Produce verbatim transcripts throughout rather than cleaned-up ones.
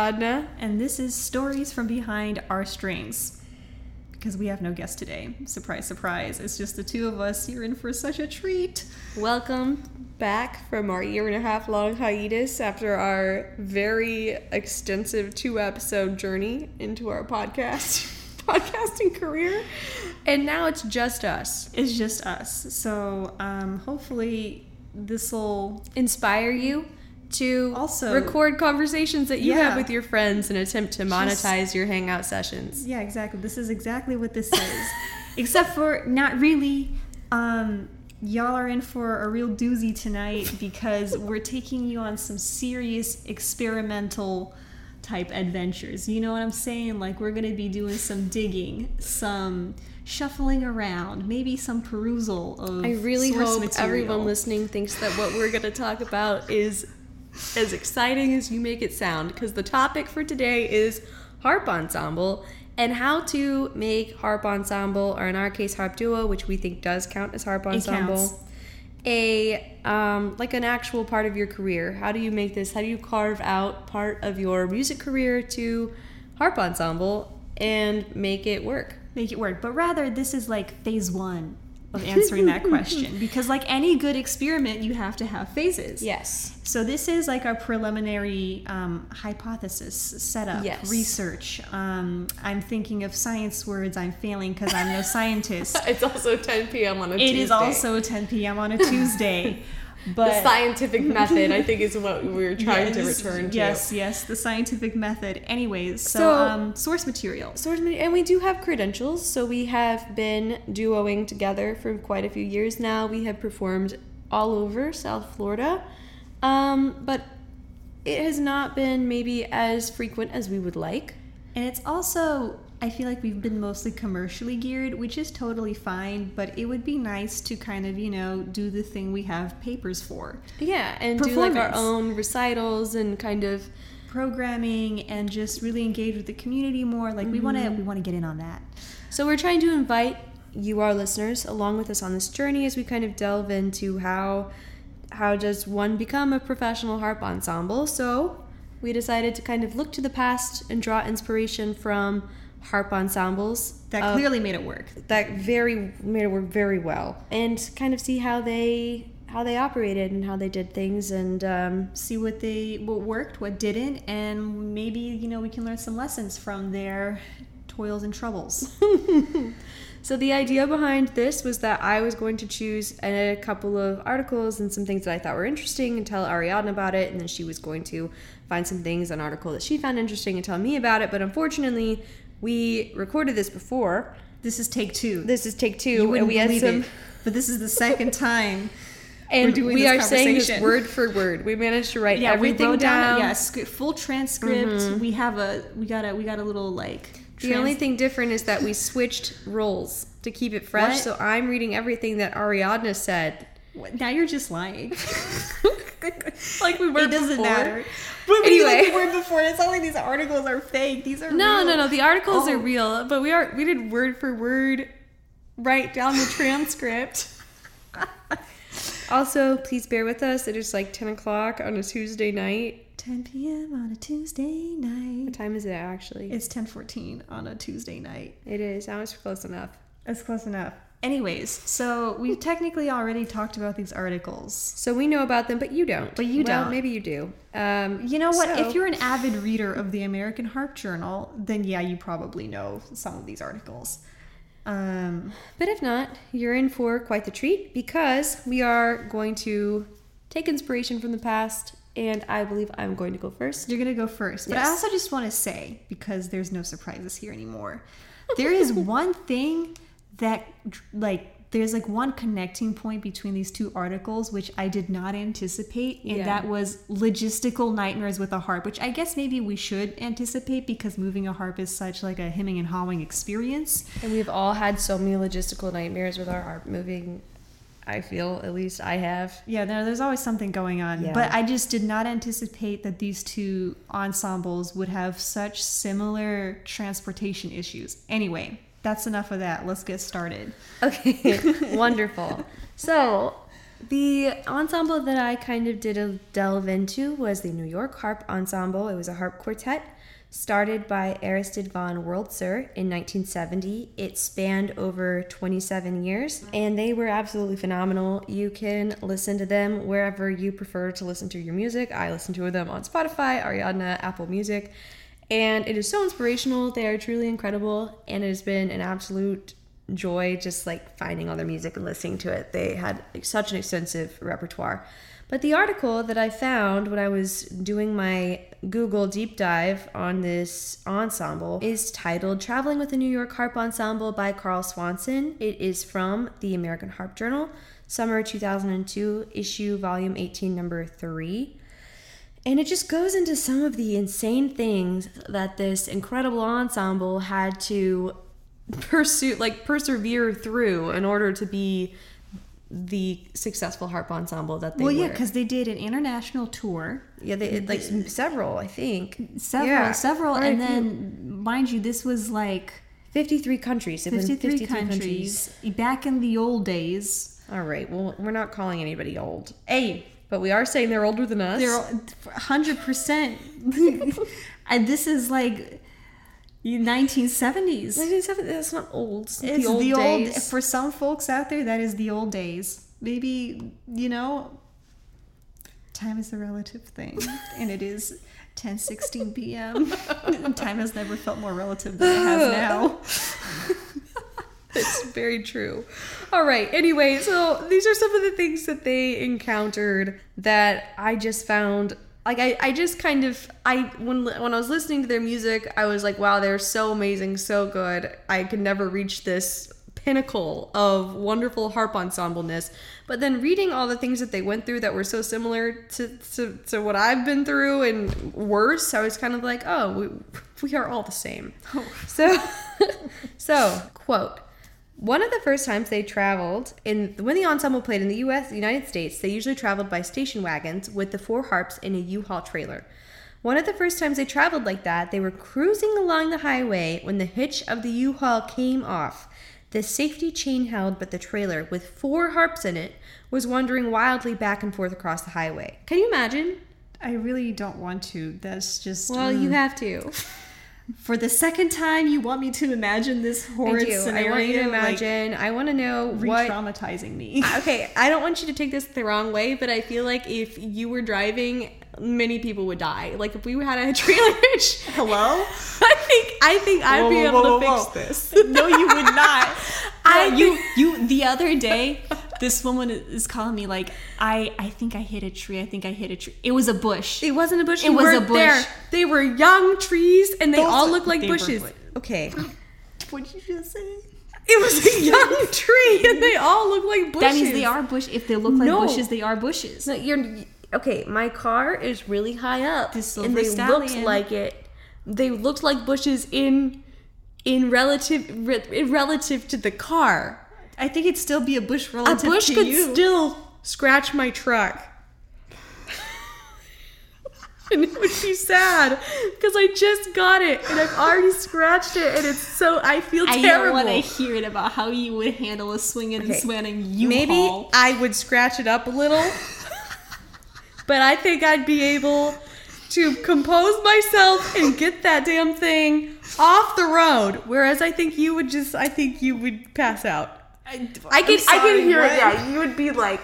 Ariadna. And this is Stories from Behind Our Strings. Because we have no guest today. Surprise, surprise. It's just the two of us. You're in for such a treat. Welcome back from our year and a half long hiatus after our very extensive two episode journey into our podcast podcasting career. And now it's just us. It's just us. So um, hopefully this will inspire you to also record conversations that you yeah, have with your friends and attempt to monetize just, your hangout sessions. Yeah, exactly. This is exactly what this is. Except for not really. Um, y'all are in for a real doozy tonight because we're taking you on some serious experimental type adventures. You know what I'm saying? Like, we're going to be doing some digging, some shuffling around, maybe some perusal of I really source hope material. Everyone listening thinks that what we're going to talk about is as exciting as you make it sound, because the topic for today is harp ensemble and how to make harp ensemble, or in our case harp duo, which we think does count as harp ensemble, a um, like an actual part of your career. How do you make this? How do you carve out part of your music career to harp ensemble and make it work? Make it work. But rather, this is like phase one of answering that question, because like any good experiment, you have to have phases. Yes. So this is like our preliminary um, hypothesis setup, yes. research. Um, I'm thinking of science words. I'm failing because I'm no scientist. It's also ten p.m. on a it Tuesday. It is also ten p.m. on a Tuesday. But the scientific method, I think, is what we're trying yes, to return to. Yes, yes, the scientific method. Anyways, so, so um, source material. Source material. And we do have credentials. So we have been duoing together for quite a few years now. We have performed all over South Florida. Um, but it has not been maybe as frequent as we would like. And it's also, I feel like we've been mostly commercially geared, which is totally fine, but it would be nice to kind of, you know, do the thing we have papers for. Yeah, and do like our own recitals and kind of programming and just really engage with the community more. Like, mm-hmm. we want to we want to get in on that. So we're trying to invite you, our listeners, along with us on this journey as we kind of delve into how how does one become a professional harp ensemble. So we decided to kind of look to the past and draw inspiration from harp ensembles that uh, clearly made it work. That very made it work very well, and kind of see how they how they operated and how they did things, and um, see what they what worked, what didn't, and maybe, you know, we can learn some lessons from their toils and troubles. So the idea behind this was that I was going to choose a couple of articles and some things that I thought were interesting and tell Ariadna about it, and then she was going to find some things, an article that she found interesting, and tell me about it. But unfortunately, we recorded this before. This is take two. This is take two. You wouldn't and we believe had some... it, but this is the second time and we're doing we this are saying this word for word. We managed to write yeah, everything we wrote down. down. Yeah, sc- full transcript. Mm-hmm. We have a we got a we got a little like. Trans- the only thing different is that we switched roles to keep it fresh. What? So I'm reading everything that Ariadna said. What? Now you're just lying. Like we were. It doesn't before. matter. But anyway, we were before. It's not like these articles are fake. These are no, real. no, no. The articles oh. are real, but we are we did word for word write down the transcript. Also, please bear with us. It is like ten o'clock on a Tuesday night. ten p.m. on a Tuesday night. What time is it actually? It's ten fourteen on a Tuesday night. It is. That was close enough. It's close enough. Anyways, so we've technically already talked about these articles. So we know about them, but you don't. But you well, don't. Maybe you do. Um, you know what? So... If you're an avid reader of the American Harp Journal, then yeah, you probably know some of these articles. Um, but if not, you're in for quite the treat, because we are going to take inspiration from the past, and I believe I'm going to go first. You're going to go first. Yes. But I also just want to say, because there's no surprises here anymore, there is one thing that, like, there's like one connecting point between these two articles, which I did not anticipate, and yeah. that was logistical nightmares with a harp, which I guess maybe we should anticipate, because moving a harp is such like a hemming and hawing experience. And we've all had so many logistical nightmares with our harp moving. I feel, at least I have. Yeah, no, there's always something going on. Yeah. But I just did not anticipate that these two ensembles would have such similar transportation issues. Anyway, that's enough of that. Let's get started. Okay, wonderful. So, The ensemble that I kind of did a delve into was the New York Harp Ensemble. It was a harp quartet started by Aristide von Wurlitzer in nineteen seventy. It spanned over twenty-seven years, and they were absolutely phenomenal. You can listen to them wherever you prefer to listen to your music. I listen to them on Spotify, Ariadna, Apple Music, and it is so inspirational. They are truly incredible, and it has been an absolute joy just like finding all their music and listening to it. They had such an extensive repertoire. But the article that I found when I was doing my Google deep dive on this ensemble is titled Traveling with the New York Harp Ensemble by Carl Swanson. It is from the American Harp Journal, summer two thousand two, issue volume eighteen, number three. And it just goes into some of the insane things that this incredible ensemble had to pursue, like persevere through in order to be the successful harp ensemble that they well, were. yeah, because they did an international tour. Yeah, they like several, I think. Several, yeah. several, Or and if then, mind you, this was like fifty-three countries. They've been fifty-three, fifty-three countries, countries. back in the old days. All right, well, we're not calling anybody old. Hey, but we are saying they're older than us. They're one hundred percent. And this is like nineteen seventies. nineteen seventy, that's not old. It's, It's the old the old, days. for some folks out there, that is the old days. Maybe, you know, time is a relative thing, and it is ten sixteen p.m. Time has never felt more relative than it has now. It's very true. All right. Anyway, so these are some of the things that they encountered that I just found. Like I, I just kind of I when when I was listening to their music, I was like, wow, they're so amazing, so good. I could never reach this pinnacle of wonderful harp ensembleness. But then reading all the things that they went through that were so similar to, to, to what I've been through and worse, I was kind of like, oh, we, we are all the same. Oh. So, so quote, one of the first times they traveled, in when the ensemble played in the U S, the United States, they usually traveled by station wagons with the four harps in a U-Haul trailer. One of the first times they traveled like that, they were cruising along the highway when the hitch of the U-Haul came off. The safety chain held, but the trailer, with four harps in it, was wandering wildly back and forth across the highway. Can you imagine? I really don't want to. That's just... Well, mm. you have to. For the second time, you want me to imagine this horrid I do. scenario. I want you to imagine. Like, I want to know what... re-traumatizing me. Okay, I don't want you to take this the wrong way, but I feel like if you were driving, many people would die. Like if we had a trailer hitch. Hello? I think I think I'd whoa, be whoa, able whoa, to whoa, fix whoa. this. No, you would not. I Uh, you you the other day, this woman is calling me like, I I think I hit a tree. I think I hit a tree. It was a bush. It wasn't a bush. It You was a weren't bush. There. They were young trees, and they Those all were- look like they were bushes. bu- Okay. What did you just say? It was a young tree, and they all look like bushes. That means they are bush. If they look like No. bushes, they are bushes. No, you're okay. My car is really high up, The silver and they looked stallion. like it. They looked like bushes in in relative re, in relative to the car. I think it'd still be a bush A relative bush to could you. still scratch my truck. And it would be sad because I just got it and I've already scratched it, and it's so I feel I terrible. don't want to hear it about how you would handle a swinging and Okay. swanning U-Haul. Maybe I would scratch it up a little, but I think I'd be able to compose myself and get that damn thing off the road. Whereas I think you would just, I think you would pass out. I, I can, I can hear what? it. Yeah, you would be like,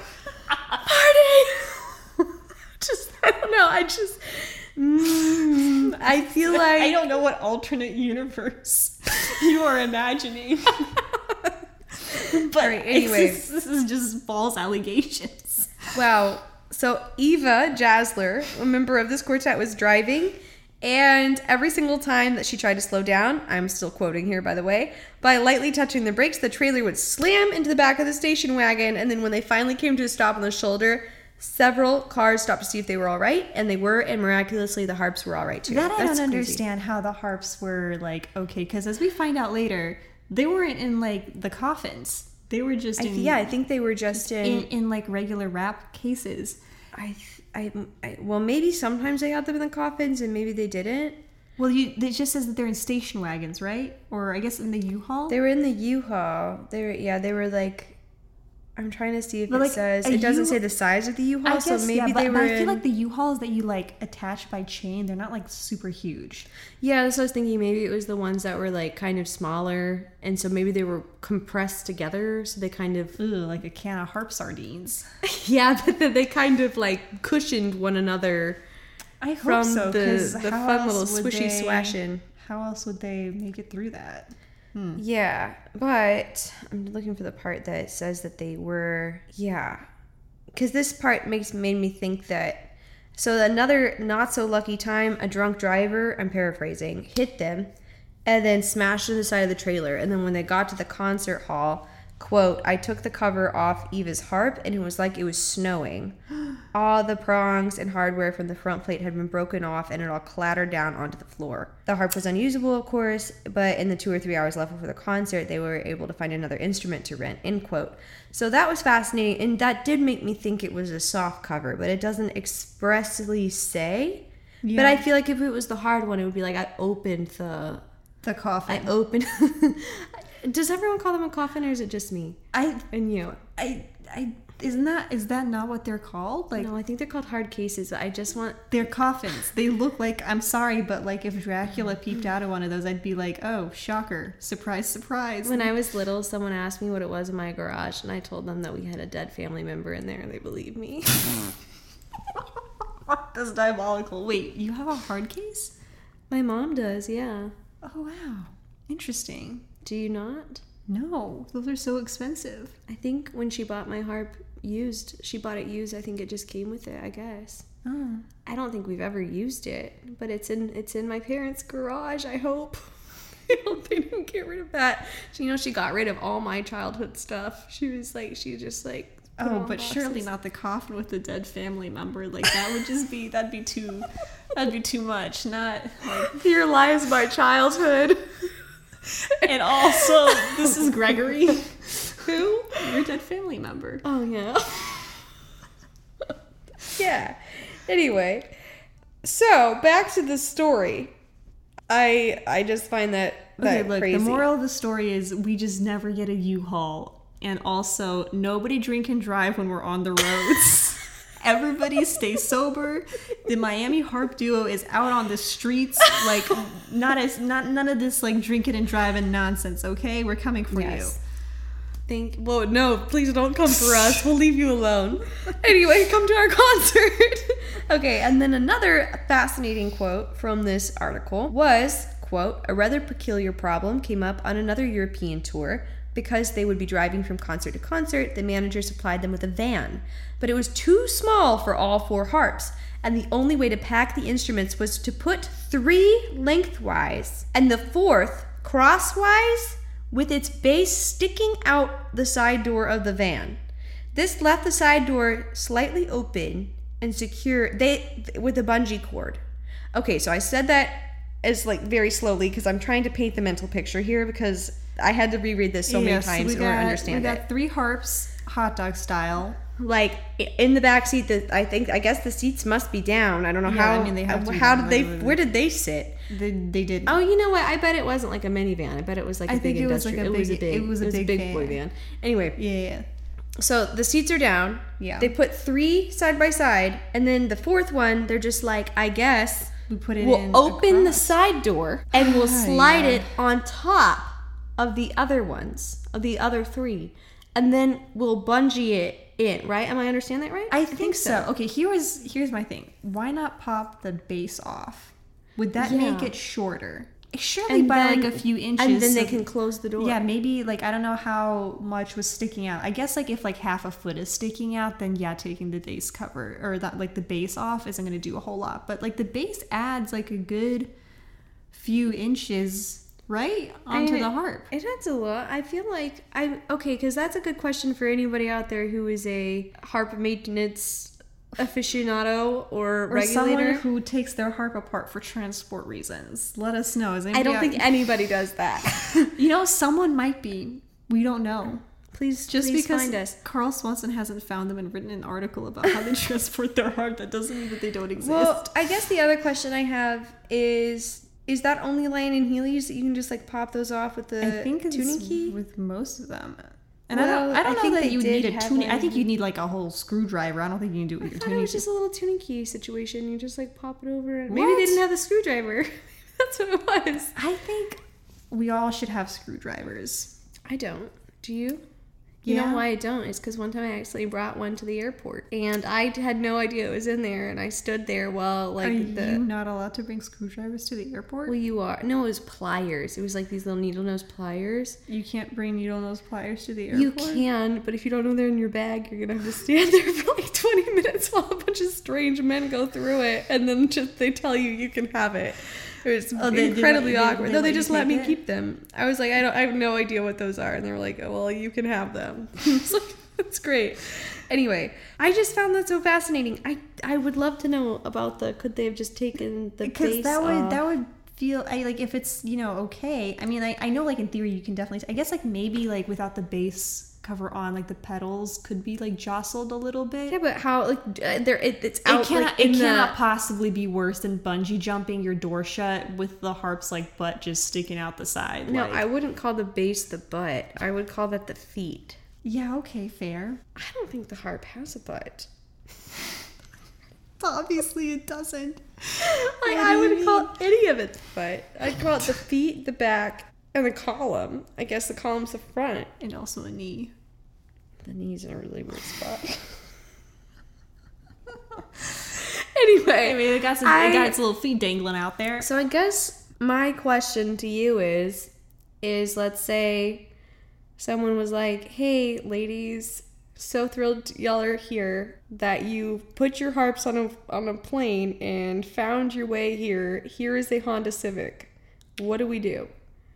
party. Just, I don't know. I just, mm, I feel like I don't know what alternate universe you are imagining. But All right, anyway. this, is, this is just false allegations. Wow. So Eva Jasler, a member of this quartet, was driving, and every single time that she tried to slow down, I'm still quoting here, by the way, by lightly touching the brakes, the trailer would slam into the back of the station wagon, and then when they finally came to a stop on the shoulder, several cars stopped to see if they were all right, and they were, and miraculously the harps were all right too. That I That's don't crazy. understand how the harps were like okay, because as we find out later, they weren't in like the coffins. They were just I, in yeah, I think they were just in. in, in like regular wrap cases. I, I, I, well, maybe sometimes they got them in the coffins, and maybe they didn't. Well, you it just says that they're in station wagons, right? Or I guess in the U-Haul. They were in the U-Haul. They were, yeah, they were like, I'm trying to see if But, it like, says. a It doesn't U- say the size of the I U-Haul, so guess, maybe yeah, but, they but were I feel in- like the U-Hauls that you like attach by chain, they're not like super huge. Yeah, that's what I was thinking. Maybe it was the ones that were like kind of smaller, and so maybe they were compressed together, so they kind of Ooh, like a can of harp sardines. yeah, but then they kind of like cushioned one another I hope from so, the 'cause the how fun else little would swishy they- swashing. How else would they make it through that? Hmm. Yeah, but I'm looking for the part that says that they were yeah, because this part makes made me think that. So another not so lucky time, a drunk driver, I'm paraphrasing, hit them and then smashed into the side of the trailer. And then when they got to the concert hall, quote, I took the cover off Eva's harp and it was like it was snowing. All the prongs and hardware from the front plate had been broken off and it all clattered down onto the floor. The harp was unusable, of course, but in the two or three hours left before the concert, they were able to find another instrument to rent, end quote. So that was fascinating, and that did make me think it was a soft cover, but it doesn't expressly say. Yeah. But I feel like if it was the hard one, it would be like I opened the... The coffin. I opened... Does everyone call them a coffin, or is it just me I, and you? I, I, isn't that, is that not what they're called? Like, No, I think they're called hard cases, but I just want... they're coffins. They look like, I'm sorry, but like if Dracula peeped out of one of those, I'd be like, oh, shocker. Surprise, surprise. When I was little, someone asked me what it was in my garage, and I told them that we had a dead family member in there, and they believed me. That's diabolical. Wait, you have a hard case? My mom does, yeah. Oh, wow. Interesting. Do you not? No, those are so expensive. I think when she bought my harp used, she bought it used. I think it just came with it, I guess. Oh. I don't think we've ever used it, but it's in it's in my parents' garage, I hope. I hope they didn't get rid of that. You know, she got rid of all my childhood stuff. She was like, she just like... put it Oh, all in but surely boxes. not the coffin with the dead family member. Like, that would just be, that'd be too, that'd be too much. Not, like... Here lies my childhood. And also, this is Gregory. Who? Your dead family member. Oh, yeah. Yeah. Anyway, so back to the story. I I just find that, that Okay, look, crazy. the moral of the story is we just never get a U-Haul. And also, nobody drink and drive when we're on the roads. Everybody stay sober. The Miami Harp Duo is out on the streets. Like, not as not none of this like drinking and driving nonsense, okay? We're coming for Yes. Think. Whoa, no! Please don't come for us. We'll leave you alone. Anyway, come to our concert. Okay, and then another fascinating quote from this article was, quote, a rather peculiar problem came up on another European tour. Because they would be driving from concert to concert, the manager supplied them with a van. But it was too small for all four harps, and the only way to pack the instruments was to put three lengthwise, and the fourth crosswise, with its base sticking out the side door of the van. This left the side door slightly open and secure they with a bungee cord. Okay, so I said that as like very slowly because I'm trying to paint the mental picture here because I had to reread this so you. many Yes, times we in order to got, understand we it. got three harps, hot dog style. Like in the back seat, the, I think I guess the seats must be down. I don't know Yeah, how. I mean, they have to be how down, did they? like, Where did they sit? They, they did. Oh, you know what? I bet it wasn't like a minivan. I bet it was like a I big think it was like industrial. a it was a big- big. it was a big big van. boy van. Anyway, Yeah, yeah. so the seats are down. Yeah. They put three side by side, and then the fourth one, they're just like, I guess We put it we'll in open the across. side door and we'll Ah, slide yeah. it on top of the other ones, of the other three, and then we'll bungee it in. Right? Am I understand that right? I think, so. Okay, here was here's my thing. Why not pop the base off? Would that Yeah. make it shorter? Surely And by then- like a few inches. and then they so- can close the door. Yeah, maybe like I don't know how much was sticking out. I guess like if like half a foot is sticking out, then yeah, taking the base cover or that like the base off isn't going to do a whole lot. But like the base adds like a good few inches, right, onto I- the harp. It adds a lot. I feel like I okay because that's a good question for anybody out there who is a harp maintenance aficionado or, Or regulator. someone who takes their harp apart for transport reasons. Let us know. Is I anybody don't out- think anybody does that. You know, someone might be. We don't know. Please, Just please because find us. Carl Swanson hasn't found them and written an article about how they transport their harp, that doesn't mean that they don't exist. Well, I guess the other question I have is: is that only laying in Heelys that you can just like pop those off with the I think it's tuning key? with most of them. And Well, I don't, I don't I know think that they you would did need a have tuning. I one. think you need like a whole screwdriver. I don't think you can do it with I your thought it tuning. was just a little tuning key situation. You just like pop it over. And maybe What? they didn't have the screwdriver. That's what it was. I think we all should have screwdrivers. I don't. Do you? You Yeah. know why I don't? It's because one time I actually brought one to the airport, and I had no idea it was in there, and I stood there while like Are the. you not allowed to bring screwdrivers to the airport? Well, you are. No, it was pliers. It was like these little needle nose pliers. You can't bring needle nose pliers to the airport. You can, but if you don't know they're in your bag, you're gonna have to stand there for like twenty minutes while a bunch of strange men go through it, and then just they tell you you can have it. It's Oh, they- they incredibly let- they- awkward. they no, let they you just let take me it? keep them. I was like, I don't, I have no idea what those are, and they were like, oh, well, you can have them. It's like, that's great. Anyway, I just found that so fascinating. I I would love to know about the. Could they have just taken the Because base that would off? that would feel I like if it's you know okay. I mean I I know like in theory you can definitely I guess like maybe like without the base cover on like the pedals could be like jostled a little bit. Yeah, but how like uh, there it, it's It out cannot like in it the. cannot possibly be worse than bungee jumping your door shut with the harp's like butt just sticking out the side. No, like, I wouldn't call the base the butt. I would call that the feet. yeah okay fair. I don't think the harp has a butt. Obviously it doesn't. Like, I wouldn't call any of it the butt. I'd call it the feet, the back, and the column. I guess the column's the front. And also a knee. The knee's in a really weird spot. Anyway, I mean, it got, some, I- it got its little feet dangling out there. so I guess my question to you is, is let's say someone was like, hey, ladies, so thrilled y'all are here that you put your harps on a on a plane and found your way here. Here is a Honda Civic. What do we do?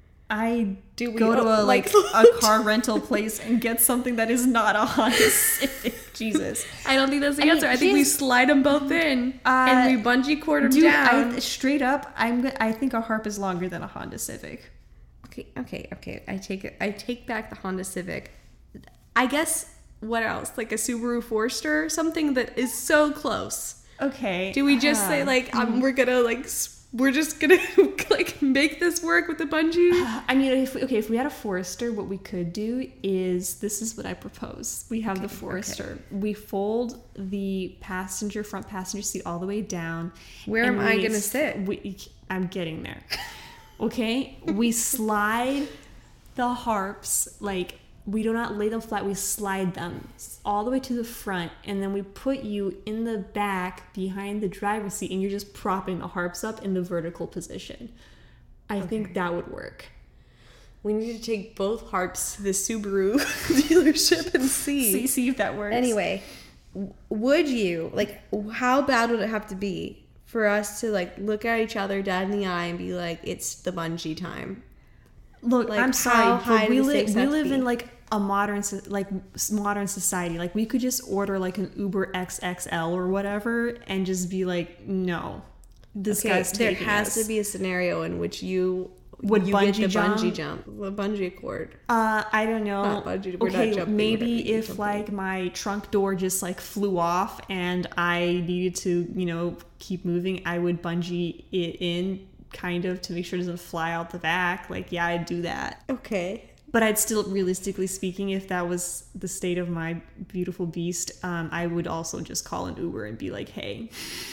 I Do we go to a oh, like like- a car rental place and get something that is not a Honda Civic. Jesus, I don't think that's the I mean, answer. I think we here's- slide them both in Uh, and we bungee cord them dude, down. I, straight up, I'm go- I think a harp is longer than a Honda Civic. Okay, okay, okay. I take it. I take back the Honda Civic. I guess what else? Like a Subaru Forester, something that is so close. Okay. Do we just say uh, like um, we're gonna like s- we're just gonna like make this work with the bungee? I mean, if we, okay, if we had a Forester, what we could do is this is what I propose. We have the Forester. We fold the passenger front passenger seat all the way down. Where and am I we gonna s- sit? We, I'm getting there. Okay, we slide the harps like we do not lay them flat. We slide them all the way to the front, and then we put you in the back behind the driver's seat, and you're just propping the harps up in the vertical position. I think that would work. We need to take both harps to the Subaru dealership and see. See, see if that works. Anyway, w- would you like? How bad would it have to be for us to like look at each other dead in the eye and be like, "It's the bungee time"? Look, Like, I'm how sorry, high but do we the live stakes we have to live be? in like a modern so- like s- modern society. Like we could just order like an Uber X X L or whatever and just be like, no, this Okay, guy's there taking has us. to be a scenario in which you Would you bungee get the jump? bungee jump, the bungee cord. Uh, I don't know. Not bungee- we're not okay, jumping, maybe whatever you're if jumping. like my trunk door just like flew off and I needed to, you know, keep moving, I would bungee it in kind of to make sure it doesn't fly out the back. Like, yeah, I'd do that. Okay. But I'd still, realistically speaking, if that was the state of my beautiful beast, um, I would also just call an Uber and be like, hey,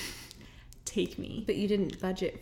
take me. But you didn't budget.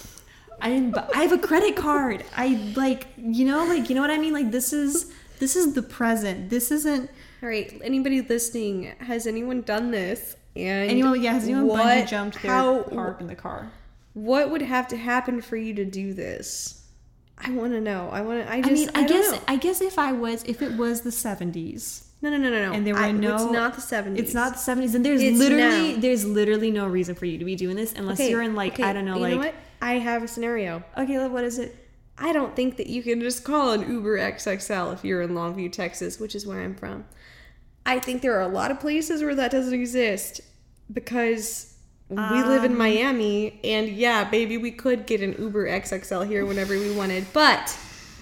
I didn't, bu- I have a credit card. I like, you know, like, you know what I mean? Like, this is, this is the present. This isn't, All right. Anybody listening, has anyone done this? And anyone, yeah, has anyone what, bungee jumped their how, harp in the car? What would have to happen for you to do this? I want to know. I want to. I I just. mean, I, I, don't guess, know. I guess if I was, if it was the seventies, No, no, no, no, no. and there were I, no- It's not the seventies. it's not the seventies, and there's It's literally, now. there's literally no reason for you to be doing this unless Okay, you're in like, okay, I don't know, you like, know what? I have a scenario. okay, what is it? I don't think that you can just call an Uber X X L if you're in Longview, Texas, which is where I'm from. I think there are a lot of places where that doesn't exist because we live in Um, Miami, and yeah, baby, we could get an Uber X X L here whenever we wanted. But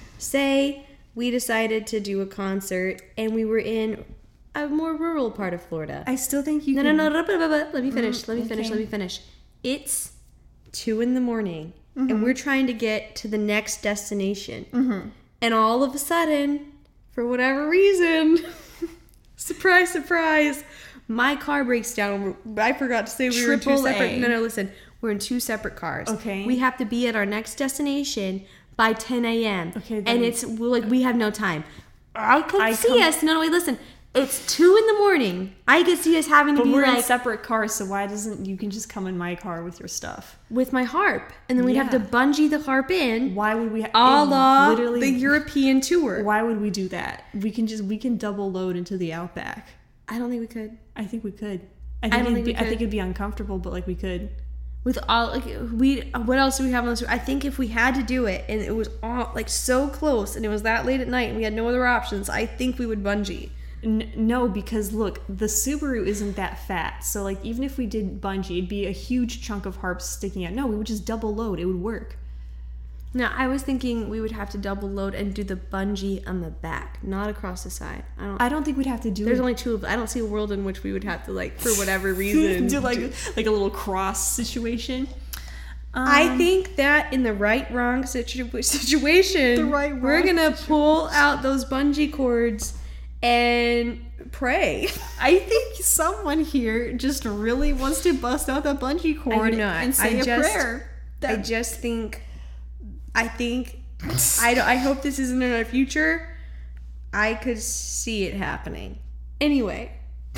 say we decided to do a concert and we were in a more rural part of Florida. I still think you No, can... no, no, no, no, no, no, let me finish. Let me finish. okay. Let me finish. It's two in the morning, Mm-hmm. and we're trying to get to the next destination. And all of a sudden, for whatever reason, surprise, surprise, my car breaks down. I forgot to say we were in two Triple separate. A. No, no, listen. We're in two separate cars. Okay. We have to be at our next destination by ten a.m. Okay, and then- it's we're like we have no time. I could I see come- us. No, no, wait, listen. It's two in the morning. I could see us having to But be we're in like separate cars, so why doesn't you can just come in my car with your stuff? with my harp, and then we'd have to Yeah. bungee the harp in, Why would we? Ha- a la literally, the European tour. Why would we do that? We can just we can double load into the Outback. I don't think we could. I think we could. I think, don't it'd think be, we I think could. it'd be uncomfortable, but like we could. With all like we, what else do we have on this? I think if we had to do it, and it was all like so close, and it was that late at night, and we had no other options, I think we would bungee. N- no, because look, the Subaru isn't that fat, so like even if we did bungee, it'd be a huge chunk of harps sticking out. No, we would just double load. It would work. Now I was thinking we would have to double load and do the bungee on the back, not across the side. I don't. I don't think we'd have to do There's it. only two of. I don't see a world in which we would have to like for whatever reason do like do- like a little cross situation. I Um, think that in the right wrong situ- situation, The right, we're wrong gonna pull out those bungee cords and pray. I think someone here just really wants to bust out that bungee cord not. and say I a just- prayer. I That- just think, I think, I, don't- I hope this isn't in our future. I could see it happening. Anyway,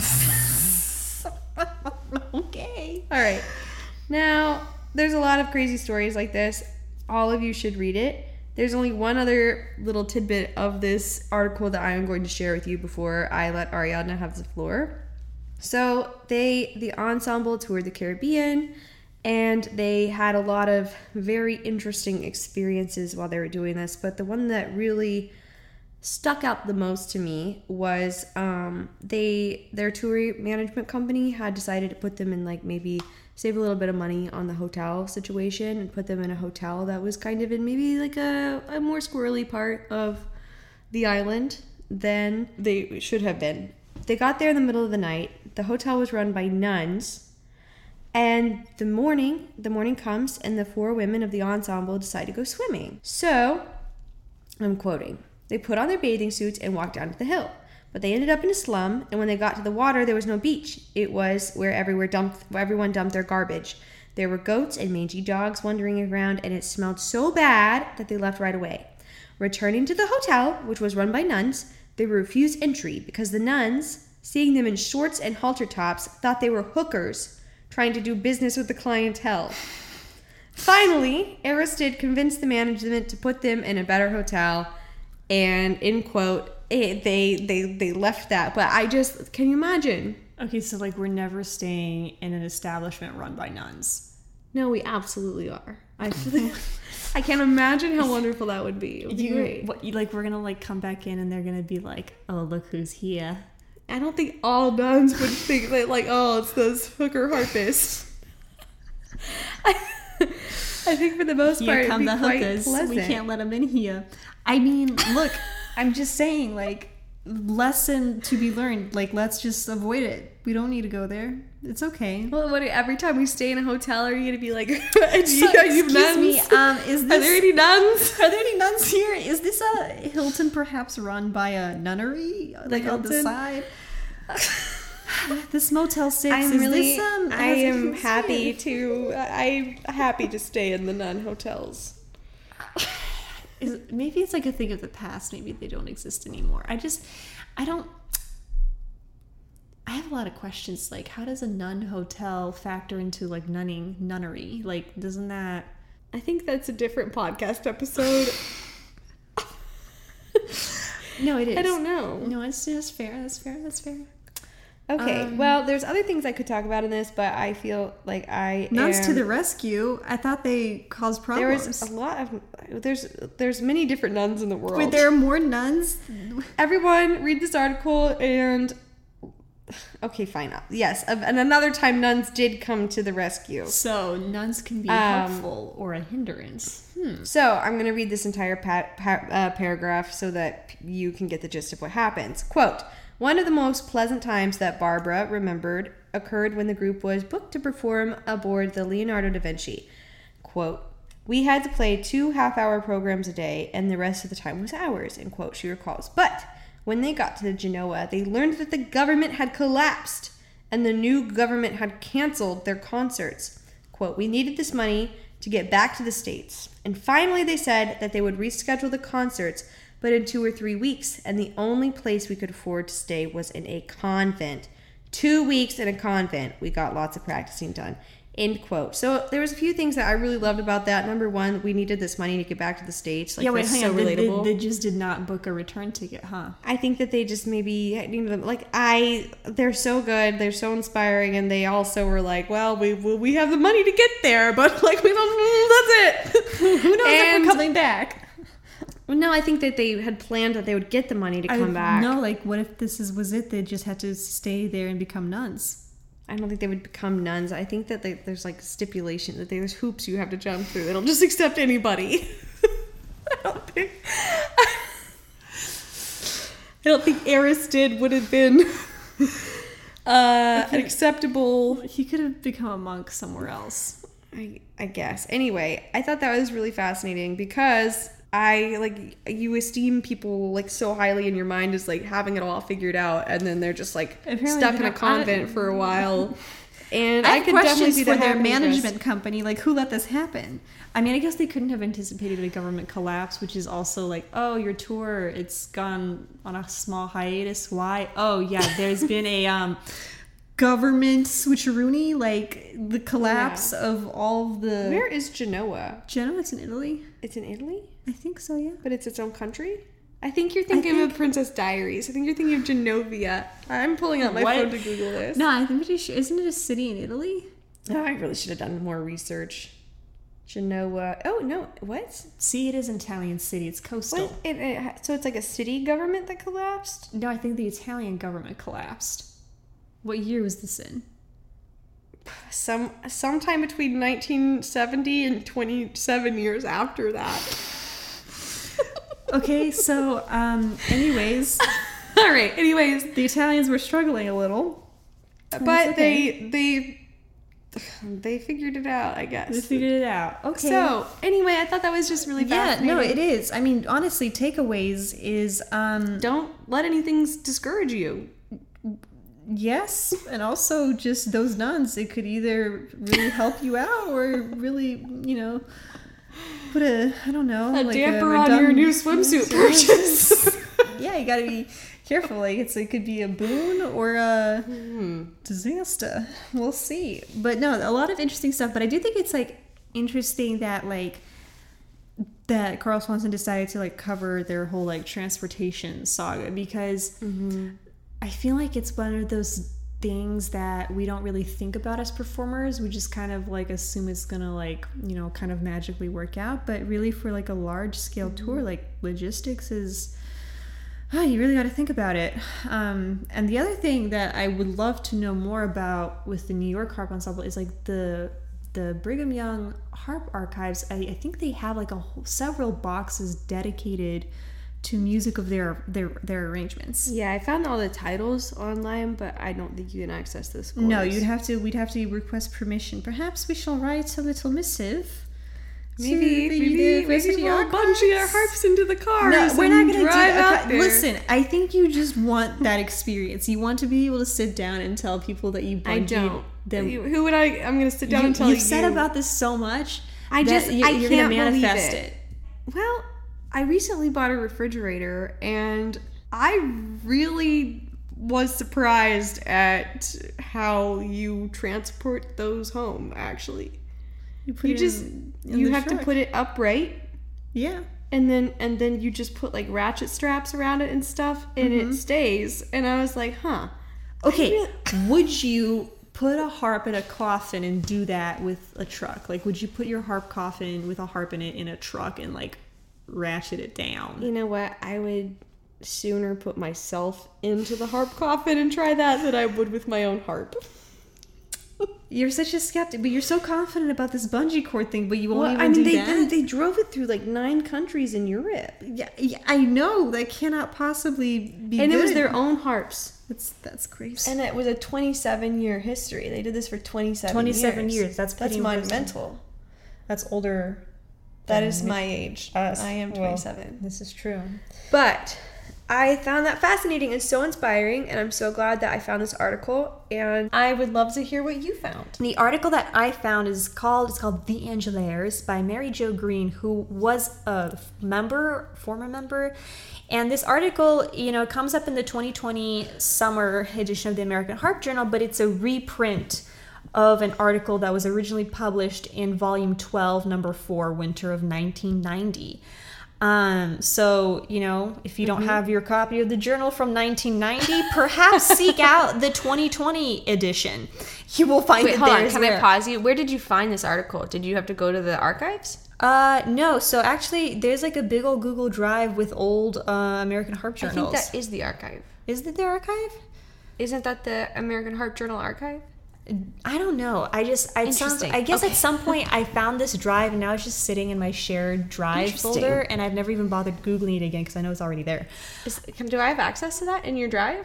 okay. all right. Now, there's a lot of crazy stories like this. All of you should read it. There's only one other little tidbit of this article that I am going to share with you before I let Ariadna have the floor. So they, the ensemble toured the Caribbean, and they had a lot of very interesting experiences while they were doing this. But the one that really stuck out the most to me was um, they their tour management company had decided to put them in like maybe save a little bit of money on the hotel situation and put them in a hotel that was kind of in maybe like a, a more squirrely part of the island than they should have been. They got there in the middle of the night. The hotel was run by nuns, and the morning the morning comes and the four women of the ensemble decide to go swimming. So I'm quoting, they put on their bathing suits and walked down to the hill. But they ended up in a slum, and when they got to the water, there was no beach. It was where everywhere dumped, where everyone dumped their garbage. There were goats and mangy dogs wandering around, and it smelled so bad that they left right away. Returning to the hotel, which was run by nuns, they refused entry because the nuns, seeing them in shorts and halter tops, thought they were hookers trying to do business with the clientele. Finally, Aristide convinced the management to put them in a better hotel, and in quote, it, they they they left that. But I just, can you imagine? Okay, so like we're never staying in an establishment run by nuns. No, we absolutely are. I I can't imagine how wonderful that would be. It would be You, great. what, you like we're gonna like come back in and they're gonna be like, oh look who's here. I don't think all nuns would think that, like, oh, it's those hooker harpists. I, I think for the most part, Here it'd come be the quite hookers. pleasant. We can't let them in here. I mean, look, I'm just saying, like, lesson to be learned. Like, let's just avoid it. We don't need to go there. It's okay. Well, what, every time we stay in a hotel, are you gonna be like, do So, you, are you excuse nuns? me, um, is Are this there any nuns? are there any nuns here? Is this a Hilton perhaps run by a nunnery, like on the Hilton? side? This Motel Six. I'm is really, this, um, I has am anything happy to to, I'm happy to stay in the nun hotels. Is, maybe it's like a thing of the past. Maybe they don't exist anymore. I just, I don't. I have a lot of questions. Like, how does a nun hotel factor into like nunning, nunnery? Like, doesn't that? I think that's a different podcast episode. No, it is. I don't know. No, it's just fair. That's fair. That's fair. Okay, Um, well, there's other things I could talk about in this, but I feel like I Nuns am, to the rescue. I thought they caused there problems. was a lot of there's there's many different nuns in the world. Wait, there are more nuns? Everyone read this article and okay, fine. Yes, and another time nuns did come to the rescue. So, nuns can be Um, helpful or a hindrance. Hmm. So I'm going to read this entire pa- pa- uh, paragraph so that you can get the gist of what happens. Quote, one of the most pleasant times that Barbara remembered occurred when the group was booked to perform aboard the Leonardo da Vinci. Quote, we had to play two half-hour programs a day and the rest of the time was ours, end quote, she recalls. But When they got to Genoa, they learned that the government had collapsed and the new government had canceled their concerts. Quote, we needed this money to get back to the States. And finally they said that they would reschedule the concerts, but in two or three weeks, and the only place we could afford to stay was in a convent. Two weeks in a convent. We got lots of practicing done. End quote. So there was a few things that I really loved about that. Number one, we needed this money to get back to the States. Like, yeah, wait, that's hang so on. They, they, relatable. they just did not book a return ticket, huh? I think that they just maybe, you know, like I, they're so good, they're so inspiring, and they also were like, well, we we have the money to get there, but like we don't, that's it. Who knows And- if we're coming back? No, I think that they had planned that they would get the money to come I, back. No, like what if this is was it? They just had to stay there and become nuns. I don't think they would become nuns. I think that they, there's like stipulation that there's hoops you have to jump through. They don't just accept anybody. I don't think. I don't think Aristide would have been uh, an acceptable. He could have become a monk somewhere else. I, I guess. Anyway, I thought that was really fascinating because I like you esteem people like so highly in your mind as like having it all figured out, and then they're just like Apparently stuck they in a don't- convent I- for a while. And I I, have could definitely questions see for that their happening to us. management company. Like, who let this happen? I mean, I guess they couldn't have anticipated a government collapse, which is also like, oh, your tour, it's gone on a small hiatus. Why? Oh, yeah, there's been a um, government switcheroony, like the collapse Yeah. of all of the... Where is Genoa? Genoa? It's in Italy? It's in Italy, I think so, yeah. but it's its own country. I think you're thinking think- of Princess Diaries. I think you're thinking of Genovia. I'm pulling out my What? phone to Google this. No, I'm pretty sure. Isn't it a city in Italy? Oh, I really should have done more research. Genoa. Oh no, what? See, it is an Italian city. It's coastal. What? It, it, so it's like a city government that collapsed? No, I think the Italian government collapsed. What year was this in? Some sometime between nineteen seventy and twenty-seven years after that. Okay, so, um, anyways, All right. Anyways, the Italians were struggling a little. but okay. they they they figured it out, I guess. They figured it out. Okay. So anyway, I thought that was just really yeah, fascinating. no, it is. I mean, honestly, takeaways is, um, Don't let anything discourage you. yes, and also just those nuns. It could either really help you out or really, you know, put a, I don't know, A like damper on your redundant- new swimsuit purchase. Yeah, you gotta be careful. Like, it's it could be a boon or a Hmm. disaster. We'll see. But no, a lot of interesting stuff. But I do think it's like interesting that like that Carl Swanson decided to like cover their whole like transportation saga because Mm-hmm. I feel like it's one of those things that we don't really think about as performers. We just kind of like assume it's gonna like, you know, kind of magically work out. But really for like a large scale Mm-hmm. tour, like logistics is, oh, you really got to think about it. Um, and the other thing that I would love to know more about with the New York Harp Ensemble is like the the Brigham Young Harp Archives. I, I think they have like a whole, several boxes dedicated to music of their their their arrangements. Yeah, I found all the titles online, but I don't think you can access this. Scores. No, you'd have to. We'd have to request permission. Perhaps we shall write a little missive. Maybe, to the maybe, maybe University we'll Archives. bunch our harps into the cars. No, we're not and gonna drive do out that. there. Listen, I think you just want that experience. You want to be able to sit down and tell people that you. I bungeed don't. Them. You- Who would I? I'm gonna sit down You, and tell you've you. said about this so much. I that just- you, I you're can't gonna believe manifest it. it. Well, I recently bought a refrigerator, and I really was surprised at how you transport those home. Actually, You put you it just in, in you the have truck. to put it upright. Yeah. And then and then you just put like ratchet straps around it and stuff, and Mm-hmm. it stays. And I was like, huh. Okay. I really- Would you put a harp in a coffin and do that with a truck? Like, would you put your harp coffin with a harp in it in a truck and like ratchet it down? You know what? I would sooner put myself into the harp coffin and try that than I would with my own harp. You're such a skeptic, but you're so confident about this bungee cord thing, but you won't Well, even I mean, do they, that. they they drove it through like nine countries in Europe, Yeah, yeah, I know that cannot possibly be. and it was good. their own harps. That's that's crazy. And it was a twenty-seven year history. They did this for twenty-seven. Twenty-seven years. years. That's That's pretty impressive. monumental. That's older. That than is my age. us. I am Well, twenty-seven. This is true. But I found that fascinating and so inspiring, and I'm so glad that I found this article, and I would love to hear what you found. The article that I found is called, it's called The Angelaires by Mary Jo Green, who was a member, former member. And this article, you know, comes up in the twenty twenty summer edition of the American Harp Journal, but it's a reprint of an article that was originally published in volume twelve, number four, winter of nineteen ninety. Um, so, you know, if you don't mm-hmm. have your copy of the journal from nineteen ninety, perhaps seek out the twenty twenty edition. You will find Wait, it hold there on. as Can well. I pause you? Where did you find this article? Did you have to go to the archives? Uh, no. So actually, there's like a big old Google Drive with old uh, American Harp journals. I think that is the archive. Is it the archive? Isn't that the American Harp Journal archive? I don't know. I just, I, sounds, I guess okay. At some point I found this drive and now it's just sitting in my shared drive folder, and I've never even bothered Googling it again because I know it's already there. Is, do I have access to that in your drive?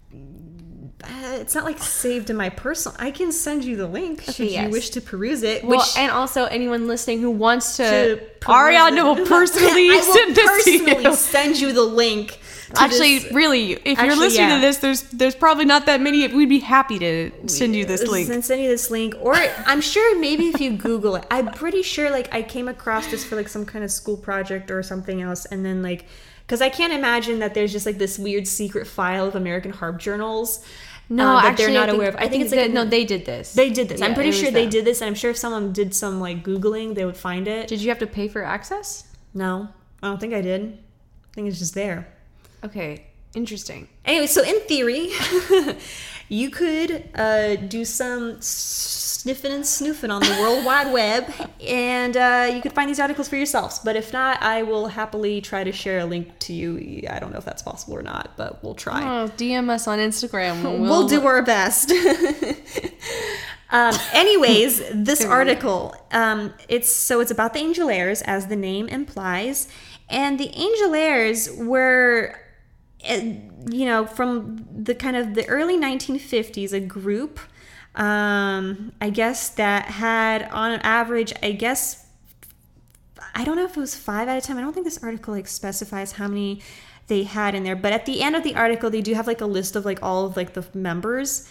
Uh, it's not like saved in my personal. I can send you the link okay, should yes. you wish to peruse it. Well, which, and also anyone listening who wants to, to Ariana will personally I will send this personally to you. send you the link. Actually, this. really, if Actually, you're listening yeah. to this, there's there's probably not that many. We'd be happy to send you this link. Send, send you this link, or I'm sure maybe if you Google it, I'm pretty sure like I came across this for like some kind of school project or something else, and then like, because I can't imagine that there's just like this weird secret file of American Harp journals. No, um, that actually, they're not I think, aware of. I, I think, think it's like that, no, they did this. They did this. Yeah, I'm pretty sure they them. did this, and I'm sure if someone did some like Googling, they would find it. Did you have to pay for access? No, I don't think I did. I think it's just there. Okay. Interesting. Anyway, so in theory, you could uh, do some sniffing and snoofing on the World Wide Web, and uh, you could find these articles for yourselves. But if not, I will happily try to share a link to you. I don't know if that's possible or not, but we'll try. Oh, D M us on Instagram. We'll, we'll do our best. um, anyways, this article, um, it's so it's about the Angelaires, as the name implies, and the Angelaires were, you know, from the kind of the early nineteen fifties, a group, um, I guess, that had on an average, I guess, I don't know if it was five at a time. I don't think this article like specifies how many they had in there, but at the end of the article, they do have like a list of like all of like the members.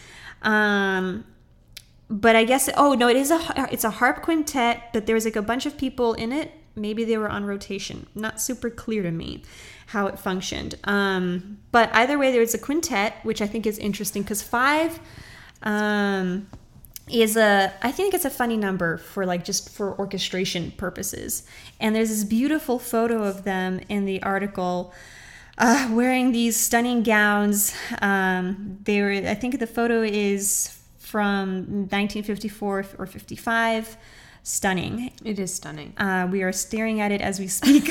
Um, but I guess, oh no, it is a, it's a harp quintet, but there was like a bunch of people in it. Maybe they were on rotation. Not super clear to me how it functioned. Um, but either way, there's a quintet, which I think is interesting because five um, is a, I think it's a funny number for like just for orchestration purposes. And there's this beautiful photo of them in the article uh, wearing these stunning gowns. Um, they were, I think the photo is from nineteen fifty-four or fifty-five. Stunning. It is stunning. Uh, we are staring at it as we speak.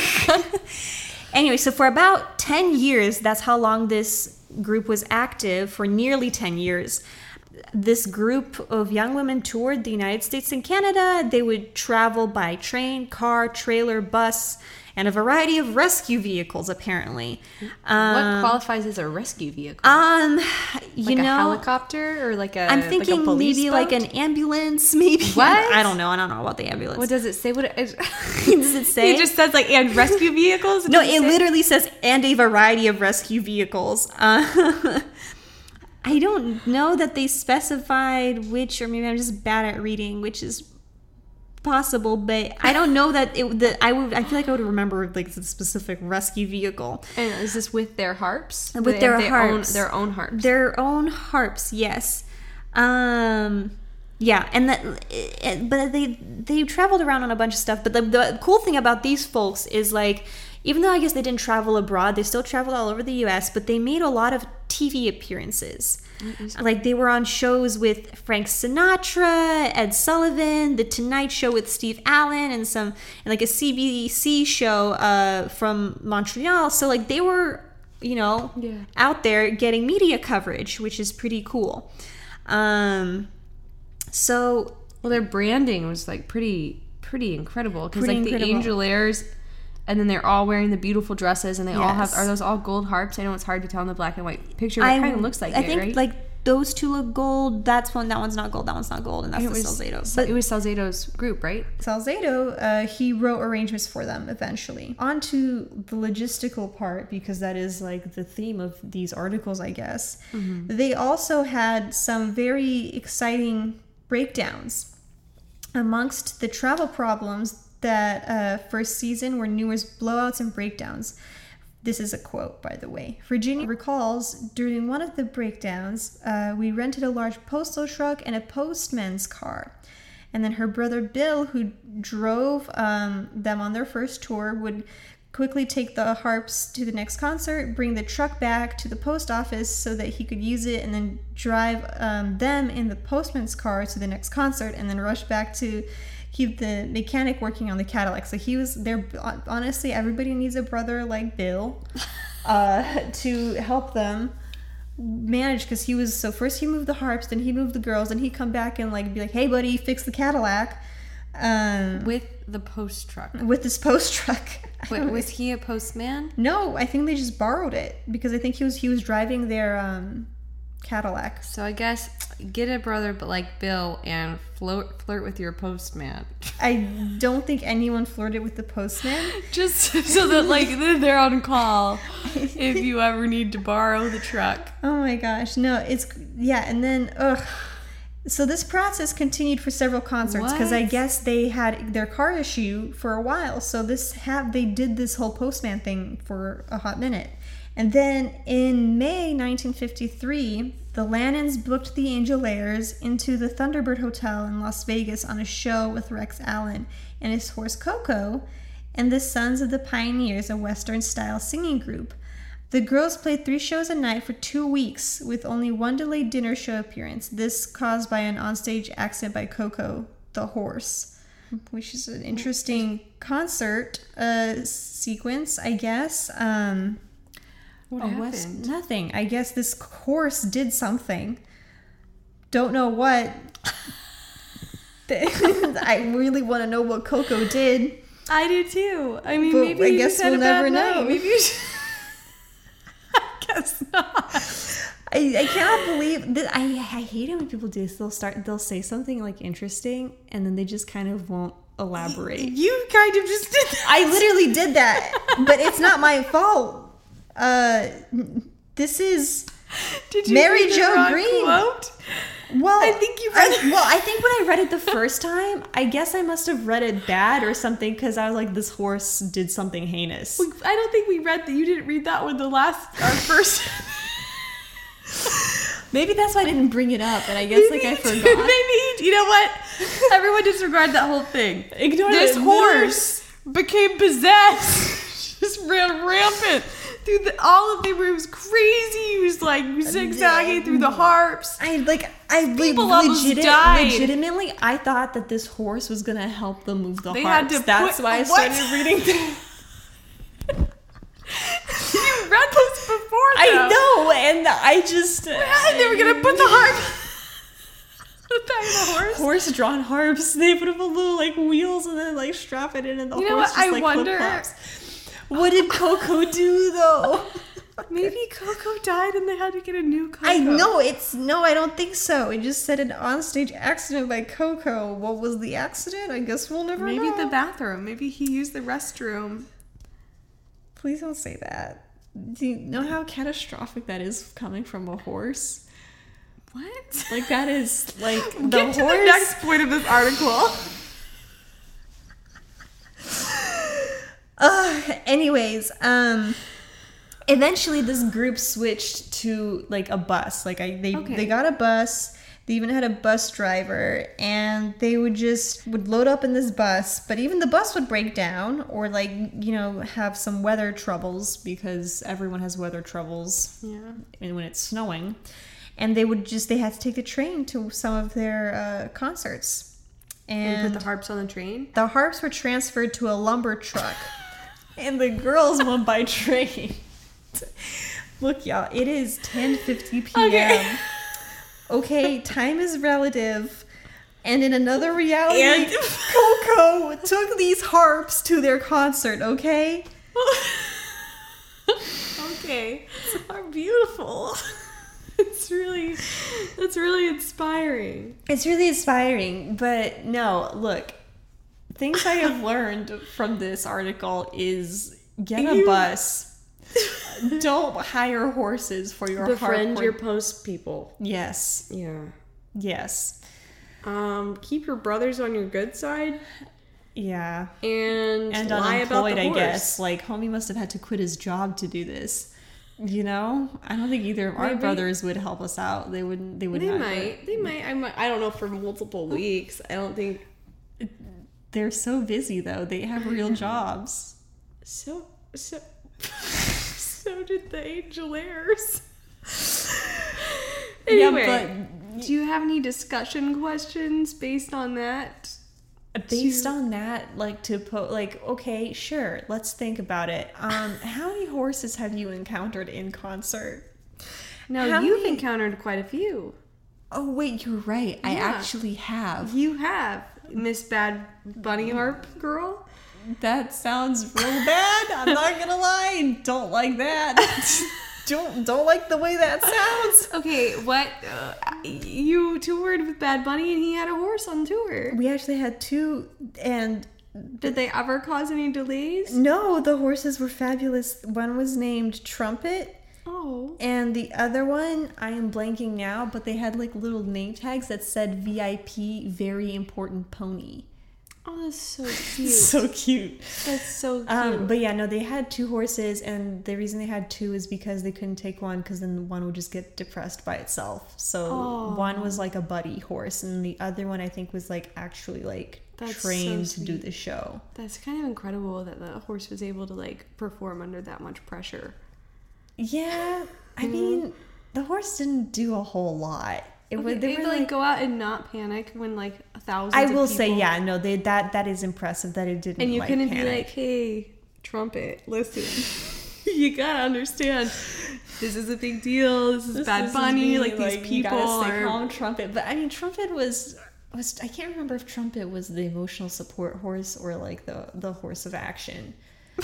Anyway, so for about ten years, that's how long this group was active, for nearly ten years. This group of young women toured the United States and Canada. They would travel by train, car, trailer, bus, and a variety of rescue vehicles, apparently. Um, what qualifies as a rescue vehicle? Um, you like know, a helicopter or like a I'm thinking like a maybe boat? like an ambulance, maybe. What? I don't know. I don't know about the ambulance. What does it say? What it, does it say? It just says like and rescue vehicles. No, it, it literally says and a variety of rescue vehicles. Uh, I don't know that they specified which, or maybe I'm just bad at reading, which is possible, but I don't know that it that I would I feel like I would remember like the specific rescue vehicle. And is this with their harps? With their harps. Own, their own harps. Their own harps, yes. Um yeah, and that it, but they they traveled around on a bunch of stuff, but the, the cool thing about these folks is like, even though I guess they didn't travel abroad, they still traveled all over the U S, but they made a lot of T V appearances. Mm-hmm. Like they were on shows with Frank Sinatra, Ed Sullivan, The Tonight Show with Steve Allen, and some and like a C B C show uh, from Montreal. So like they were, you know, yeah. out there getting media coverage, which is pretty cool. Um, so well, their branding was like pretty pretty incredible because like incredible. the Angelaires. And then they're all wearing the beautiful dresses, and they yes. all have, are those all gold harps? I know it's hard to tell in the black and white picture, but it kind of looks like I it, think, right? like, those two look gold. That's one. That one's not gold. That one's not gold. And that's It the was- Salcedo. But it was Salcedo's group, right? Salcedo, uh, he wrote arrangements for them eventually. On to the logistical part, because that is like the theme of these articles, I guess. Mm-hmm. They also had some very exciting breakdowns. Amongst the travel problems that uh, first season were numerous blowouts and breakdowns. This is a quote, by the way. Virginia recalls, during one of the breakdowns, uh, we rented a large postal truck and a postman's car. And then her brother Bill, who drove um, them on their first tour, would quickly take the harps to the next concert, bring the truck back to the post office so that he could use it, and then drive um, them in the postman's car to the next concert, and then rush back to keep the mechanic working on the Cadillac. So he was there. Honestly, everybody needs a brother like Bill uh, to help them manage, because he was, so first he moved the harps, then he moved the girls, and he'd come back and like be like, hey buddy, fix the Cadillac. Um, With the post truck. with this post truck. Wait, was he a postman? No, I think they just borrowed it, because I think he was he was driving their um, Cadillac. So I guess get a brother but like Bill and flirt flirt with your postman. I don't think anyone flirted with the postman. Just so that like they're on call if you ever need to borrow the truck. Oh my gosh, no, it's yeah, and then ugh. So this process continued for several concerts, because I What? guess they had their car issue for a while. So this have they did this whole postman thing for a hot minute. And then in May nineteen fifty-three, the Lannons booked the Angel Airs into the Thunderbird Hotel in Las Vegas on a show with Rex Allen and his horse Coco and the Sons of the Pioneers, a Western-style singing group. The girls played three shows a night for two weeks, with only one delayed dinner show appearance. This caused by an onstage accident by Coco, the horse, which is an interesting concert uh, sequence, I guess. Um, What oh, happened? what's- nothing. I guess this horse did something. Don't know what. I really want to know what Coco did. I do too. I mean, But maybe I you guess just had we'll a bad never night. know. Maybe you just... I guess not. I, I cannot believe that. I, I hate it when people do this. They'll start, they'll say something like interesting, and then they just kind of won't elaborate. You kind of just did that. I literally did that, but it's not my fault. Uh, this is Did you Mary read the Jo wrong Green. quote? well. I think you I, read it. well, I think when I read it the first time, I guess I must have read it bad or something, because I was like, this horse did something heinous. We- I don't think we read that. You didn't read that one the last, our first. Maybe that's why I didn't bring it up, and I guess like I forgot. Maybe, you know what? Everyone disregard that whole thing. Ignore This the horse became possessed. Just ran rampant through the, all of the rooms. Crazy. He was like zigzagging through the harps. I like I like, People almost legit- died. legitimately I thought that this horse was gonna help them move the They had harps. to That's put- why I what? started reading. The- You read this before, though. I know, and I just And they were gonna put the harp back in the horse. horse-drawn harps. They put up a little like wheels and then like strap it in, and the You know horse what? just I like wonder- flip-flops. What did Coco do though? Maybe Coco died and they had to get a new Coco. I know it's no, I don't think so. It just said an onstage accident by Coco. What was the accident? I guess we'll never Maybe know. the bathroom. Maybe he used the restroom. Please don't say that. Do you know how catastrophic that is coming from a horse? What? Like that is like the Get to horse. the next point of this article. Uh, anyways, um, eventually this group switched to like a bus. Like I, they Okay. they got a bus. They even had a bus driver, and they would just would load up in this bus. But even the bus would break down, or like you know have some weather troubles, because everyone has weather troubles. Yeah. And when it's snowing, and they would just they had to take the train to some of their uh, concerts, And and put the harps on the train. the harps were transferred to a lumber truck, and the girls went by train. Look, y'all, it is ten fifty p.m. Okay. Okay, time is relative. And in another reality, And- Coco took these harps to their concert, okay? Okay. Are beautiful. It's really, that's really inspiring. It's really inspiring, but no, look, things I have learned from this article is get a You- bus. Don't hire horses for your Befriend hardcore- your post people. Yes. Yeah. Yes. Um, keep your brothers on your good side Yeah. and, And lie about unemployed, the I horse. guess. Like, homie must have had to quit his job to do this. You know? I don't think either of our Maybe. brothers would help us out. They wouldn't. They would They not. might. They might. I might. I don't know for multiple weeks. I don't think They're so busy, though. They have real jobs. so. So. So did the angel heirs. Anyway, Yeah, do you have any discussion questions based on that? Based To- on that, like to put, like, okay, sure, let's think about it. Um, how many horses have you encountered in concert? No, How you've many- encountered quite a few. Oh wait, you're right. I Yeah. actually have. You have, Miss Bad Bunny Harp girl. That sounds real bad. I'm not gonna lie. Don't like that. don't don't like the way that sounds. Okay, what? Uh, you toured with Bad Bunny and he had a horse on tour. We actually had two, and Did they ever cause any delays? no, the horses were fabulous. One was named Trumpet. Oh. And the other one, I am blanking now, but they had like little name tags that said V I P, very important pony. Oh, that's so cute. So cute. That's so cute. Um, but yeah, no, they had two horses, and the reason they had two is because they couldn't take one, because then one would just get depressed by itself. So Oh. one was like a buddy horse, and the other one I think was like actually like That's trained so to do sweet. the show. That's kind of incredible that the horse was able to like perform under that much pressure. Yeah, I Mm-hmm. mean, the horse didn't do a whole lot. It Okay, was they they'd were like, like go out and not panic when like thousands. I of will say, people- yeah, no, they that that is impressive that it didn't. And you like, couldn't be panic. like, "Hey, Trumpet, listen, you gotta understand, this is a big deal. This is This Bad is Bunny. me, Like, these you people gotta stay are." calm, Trumpet. But I mean, Trumpet was was I can't remember if Trumpet was the emotional support horse or like the the horse of action.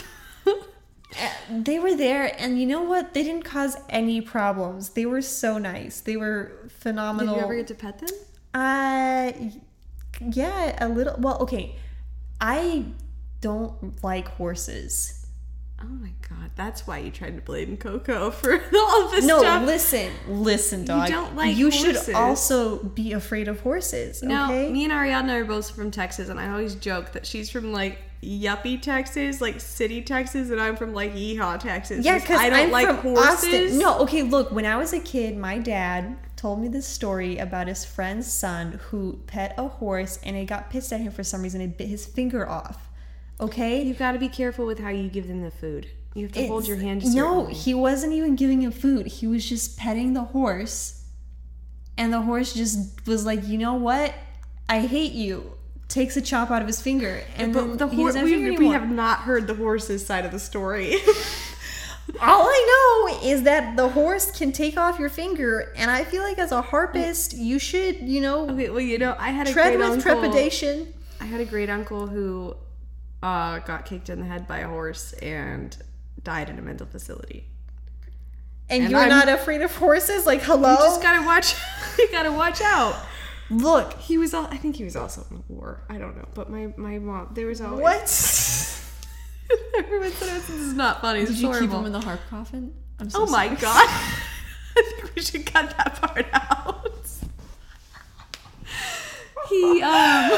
Uh, They were there, and you know what? They didn't cause any problems. They were so nice. They were Did phenomenal. you ever get to pet them? Uh, yeah, a little. Well, okay. I don't like horses. Oh my god, that's why you tried to blame Coco for all this No, stuff. listen, listen, dog. don't like You horses. should also be afraid of horses. No, Okay. me and Ariadna are both from Texas, and I always joke that she's from like yuppie Texas, like city Texas, and I'm from like yeehaw Texas. Yeah, because I don't I'm like from horses. Austin. No, okay, look, when I was a kid, my dad told me this story about his friend's son who pet a horse and it got pissed at him for some reason. It bit his finger off. Okay? You got to be careful with how you give them the food. You have to hold It's- your hand. No, certainly. he wasn't even giving him food. He was just petting the horse. And the horse just was like, you know what? I hate you. Takes a chop out of his finger. And but then the he horse. doesn't have a We, finger we anymore. have not heard the horse's side of the story. All I know is that the horse can take off your finger, and I feel like as a harpist, you should, you know, Okay, well, you know, I had a tread great with uncle. trepidation. I had a great uncle who uh, got kicked in the head by a horse and died in a mental facility. And, And you're I'm- not afraid of horses? Like, hello? You just gotta watch. You gotta watch out. Look. He was all. I think he was also in a war. I don't know. But my my mom. There was always. What? Everyone said this is not funny. This Did is you horrible. keep him in the harp coffin? I'm so Oh my sorry. god. I think we should cut that part out. He um.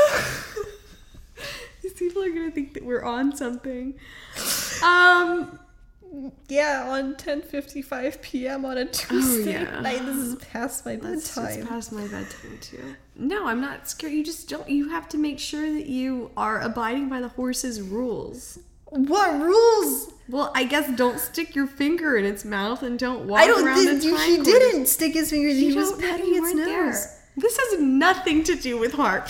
These people are gonna think that we're on something. Um. Yeah, on ten fifty-five p.m. on a Tuesday Oh, yeah. night. This is past my That's bedtime. just past my bedtime too. No, I'm not scared. You just don't. You have to make sure that you are abiding by the horse's rules. What rules? Well, I guess don't stick your finger in its mouth and don't walk I don't around in think you, time he quarters. didn't stick his fingers. He You was don't- petting you its weren't nose. there. This has nothing to do with harp.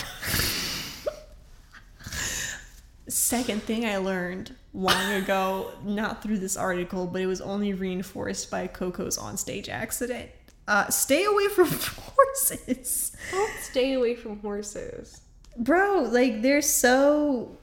Second thing I learned long ago, not through this article, but it was only reinforced by Coco's onstage accident. Uh, stay away from horses. Don't stay away from horses. Bro, like, they're so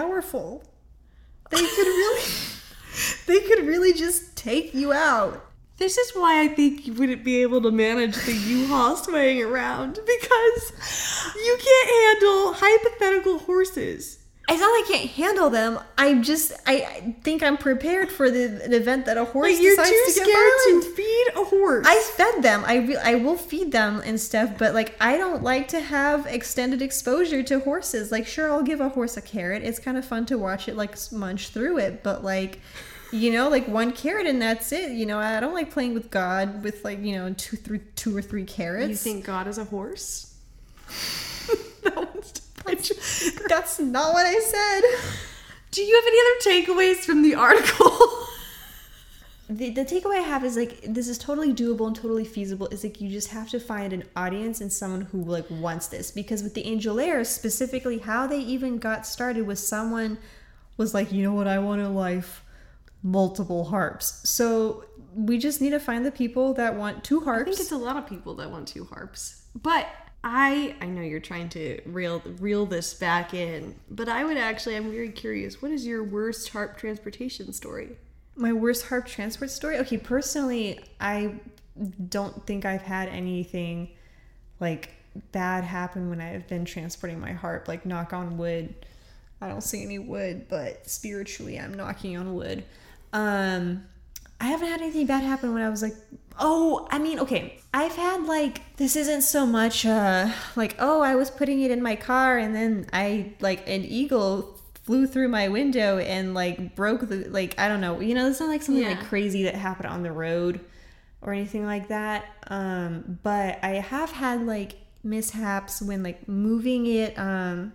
powerful. They could really, they could really just take you out. This is why I think you wouldn't be able to manage the U-Haul swaying around, because you can't handle hypothetical horses. It's not like I can't handle them. I just, I, I think I'm prepared for the, the event that a horse Like, you're decides too to get scared violent. to feed a horse. I fed them. I, re- I will feed them and stuff, but like, I don't like to have extended exposure to horses. Like, sure, I'll give a horse a carrot. It's kind of fun to watch it like munch through it, but like, you know, like one carrot and that's it. You know, I don't like playing with God with like, you know, two, three, two or three carrots. You think God is a horse? that one's That's not what I said. Do you have any other takeaways from the article? The, the takeaway I have is like, this is totally doable and totally feasible. Is like, you just have to find an audience and someone who like wants this. Because with the Angel Airs, specifically how they even got started was someone was like, you know what I want in life? Multiple harps. So we just need to find the people that want two harps. I think it's a lot of people that want two harps. But I I know you're trying to reel reel this back in, but I would actually, I'm very curious, what is your worst harp transportation story? My worst harp transport story? Okay, personally, I don't think I've had anything like bad happen when I've been transporting my harp. Like, knock on wood. I don't see any wood, but spiritually I'm knocking on wood. Um, I haven't had anything bad happen when I was like, oh, I mean, okay, I've had like, this isn't so much uh, like, oh, I was putting it in my car and then I, like, an eagle flew through my window and like broke the, like, I don't know, you know, it's not like something Yeah. like crazy that happened on the road or anything like that. Um, but I have had like mishaps when like moving it, um,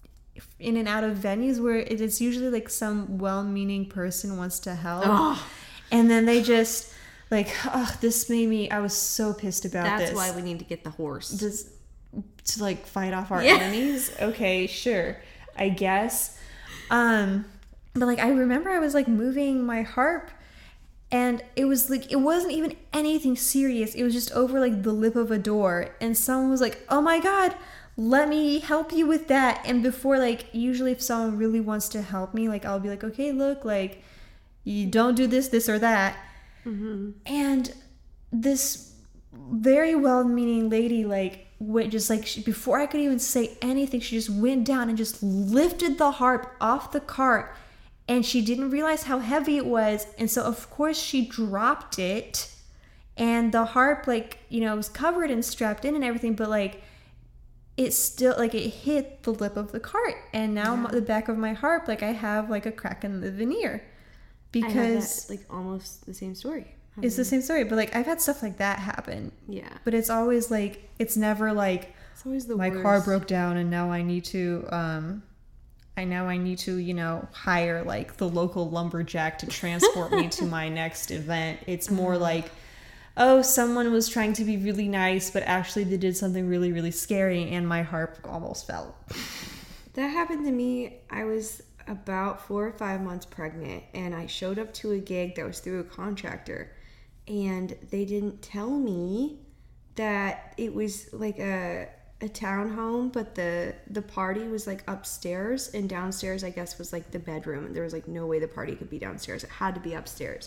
in and out of venues where it is usually like some well-meaning person wants to help. Oh. And then they just like, oh, this made me, I was so pissed about That's this. why we need to get the horse. Just to like fight off our Yeah. enemies. Okay, sure. I guess. Um, but like, I remember I was like moving my harp and it was like, it wasn't even anything serious. It was just over like the lip of a door. And someone was like, oh my God, let me help you with that. And before, like, usually if someone really wants to help me, like, I'll be like, okay, look, like, you don't do this, this, or that. Mm-hmm. And this very well-meaning lady, like, went just like, she, before I could even say anything, she just went down and just lifted the harp off the cart. And she didn't realize how heavy it was. And so, of course, she dropped it. And the harp, like, you know, was covered and strapped in and everything, but, like, it still, like, it hit the lip of the cart. And now Yeah. the back of my harp, like, I have, like, a crack in the veneer. I have Because that, like, almost the same story. it's the same story. But, like, I've had stuff like that happen. Yeah. But it's always, like, it's never, like, It's always the my worst. car broke down and now I need to, um... I know I need to, you know, hire, like, the local lumberjack to transport me to my next event. It's more like, oh, someone was trying to be really nice, but actually they did something really, really scary, and my harp almost fell. That happened to me. I was about four or five months pregnant, and I showed up to a gig that was through a contractor, and they didn't tell me that it was like a a townhome, but the the party was like upstairs, and downstairs I guess was like the bedroom. There was like no way the party could be downstairs. It had to be upstairs.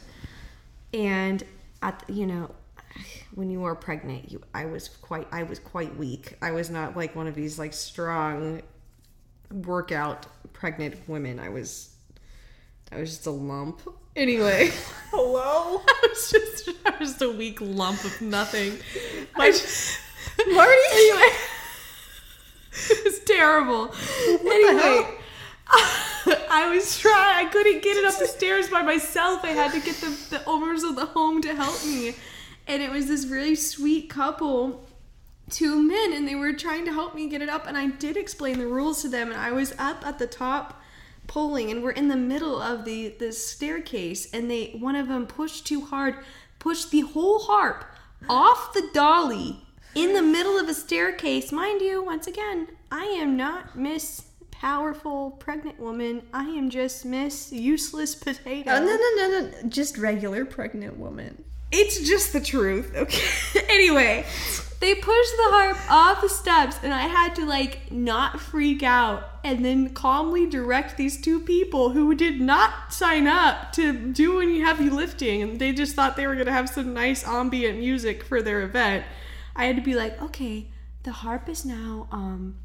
And at you know, when you are pregnant, you I was quite I was quite weak. I was not like one of these like strong workout pregnant women. I was I was just a lump. Anyway, hello. I was just I was just a weak lump of nothing. My, Marty. Anyway, it was terrible. What anyway, I was trying. I couldn't get it up the stairs by myself. I had to get the, the owners of the home to help me. And it was this really sweet couple, two men, and they were trying to help me get it up. And I did explain the rules to them. And I was up at the top pulling, and we're in the middle of the, the staircase. And they one of them pushed too hard, pushed the whole harp off the dolly in the middle of a staircase. Mind you, once again, I am not Miss Powerful Pregnant Woman. I am just Miss Useless Potato. Oh, no, no, no, no. Just regular pregnant woman. It's just the truth, okay? Anyway, they pushed the harp off the steps, and I had to, like, not freak out and then calmly direct these two people who did not sign up to do any heavy lifting, and they just thought they were going to have some nice ambient music for their event. I had to be like, okay, the harp is now um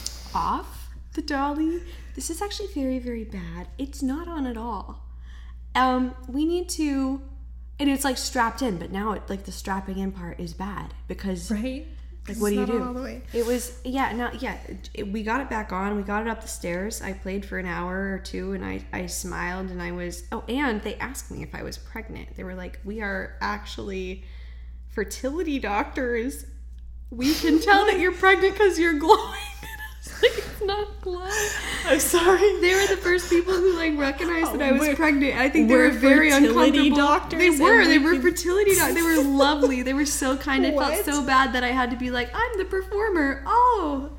off the dolly. This is actually very, very bad. It's not on at all. Um, we need to... And it's like strapped in, but now it like the strapping in part is bad because right. Like what do you do? All the way. It was yeah no yeah it, we got it back on. We got it up the stairs. I played for an hour or two, and I I smiled, and I was oh and they asked me if I was pregnant. They were like, we are actually fertility doctors. We can tell that you're pregnant because you're glowing. Like, it's not glowing. I'm sorry. They were the first people who like recognized Oh, that I was we're- pregnant. I think they we're were very fertility uncomfortable. doctors They were. and They we were can- fertility doctors. They were lovely. They were so kind. I felt What? so bad that I had to be like, I'm the performer. Oh,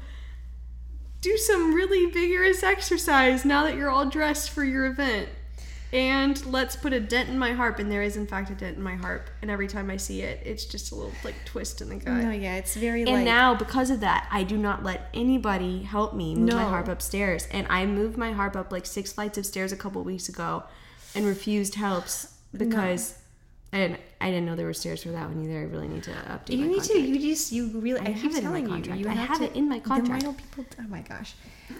do some really vigorous exercise now that you're all dressed for your event. And let's put a dent in my harp. And there is, in fact, a dent in my harp. And every time I see it, it's just a little, like, twist in the gut. No, yeah, it's very And like... now, because of that, I do not let anybody help me move my No. harp upstairs. And I moved my harp up, like, six flights of stairs a couple weeks ago and refused helps because I didn't I didn't know there were stairs for that one either. I really need to update You my need contract. to, you just, you really, I, I keep have it in my telling you, contract. you I have, have to, it in my then why contract. don't people, oh my gosh.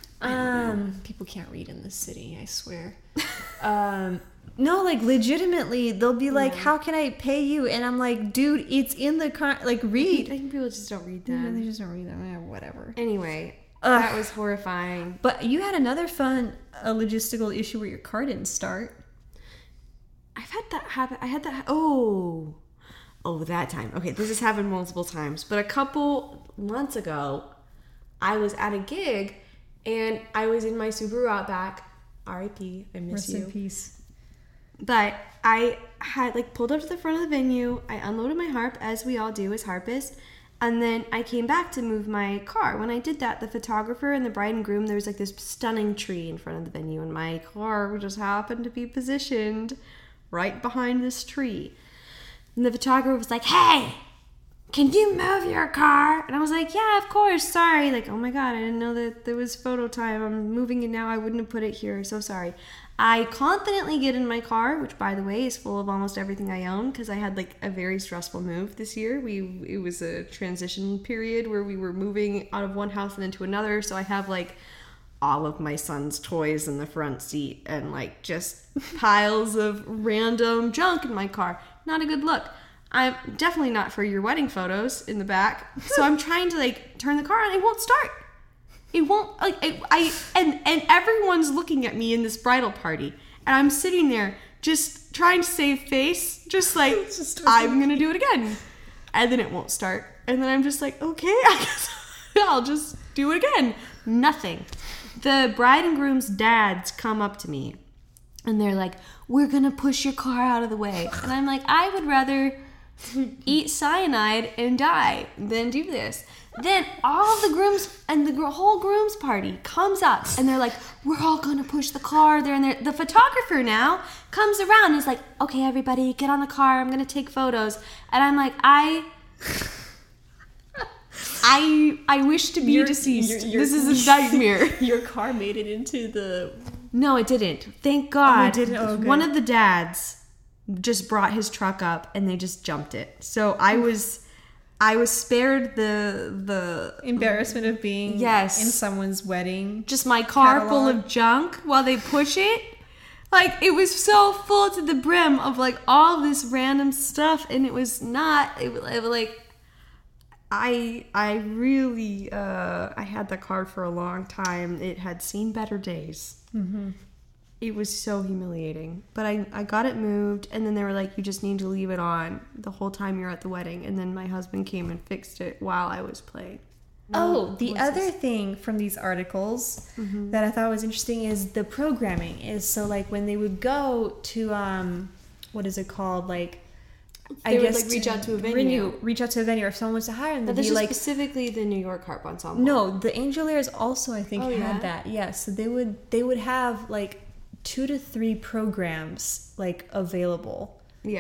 Um, people can't read in this city, I swear. um, no, like, legitimately, they'll be like, Yeah. how can I pay you? And I'm like, dude, it's in the, con- like, I read. think people just don't read Yeah, they that. just don't read them, yeah, whatever. Anyway, Ugh. that was horrifying. But you had another fun uh, logistical issue where your car didn't start. I've had that happen. I had that. Ha- oh, oh, that time. Okay, this has happened multiple times. But a couple months ago, I was at a gig, and I was in my Subaru Outback. R I P I miss Rest you. in peace. But I had like pulled up to the front of the venue. I unloaded my harp, as we all do as harpists. And then I came back to move my car. When I did that, the photographer and the bride and groom, there was like this stunning tree in front of the venue, and my car just happened to be positioned right behind this tree. And the photographer was like, hey, can you move your car? And I was like, yeah, of course, sorry. Like, oh my God, I didn't know that there was photo time. I'm moving it now. I wouldn't have put it here. So sorry. I confidently get in my car, which, by the way, is full of almost everything I own, because I had like a very stressful move this year. We It was a transition period where we were moving out of one house and into another. So I have like all of my son's toys in the front seat and like just piles of random junk in my car. Not a good look. I'm definitely not for your wedding photos in the back. So I'm trying to like turn the car on. It won't start. It won't like I, I and and everyone's looking at me in this bridal party, and I'm sitting there just trying to save face, just like Just I'm gonna do it again, and then it won't start, and then I'm just like, okay, I guess I'll just do it again. Nothing. The bride and groom's dads come up to me, and they're like, "We're gonna push your car out of the way," and I'm like, I would rather eat cyanide and die than do this. Then all of the grooms and the gr- whole groom's party comes up, and they're like, we're all gonna push the car. They're in there. The photographer now comes around and is like, okay, everybody get on the car. I'm gonna take photos. And I'm like, I I I wish to be You're- deceased. you're- you're- This is a nightmare. Your car made it into the... No, it didn't. Thank God. Oh, it didn't? Oh, good. One of the dads just brought his truck up, and they just jumped it. So I was, I was spared the the embarrassment of being Yes. in someone's wedding. just my car full Catalog. of junk while they push it. Like it was so full to the brim of like all this random stuff, and it was not. It, was- it was like. I I really uh, I had the car for a long time. It had seen better days. Mm-hmm. It was so humiliating. But I, I got it moved, and then they were like, you just need to leave it on the whole time you're at the wedding. And then my husband came and fixed it while I was playing. Oh, the What's other this? thing from these articles Mm-hmm. that I thought was interesting is the programming. Is so like when they would go to um, what is it called? Like They would, like, reach out to a venue. renew- reach out to a venue, or if someone was to hire them, But they'd this be is like, specifically the New York Harp Ensemble. no, the Angeliers also I think Oh, had yeah? that. Yeah, so they would they would have like two to three programs like available. Yeah.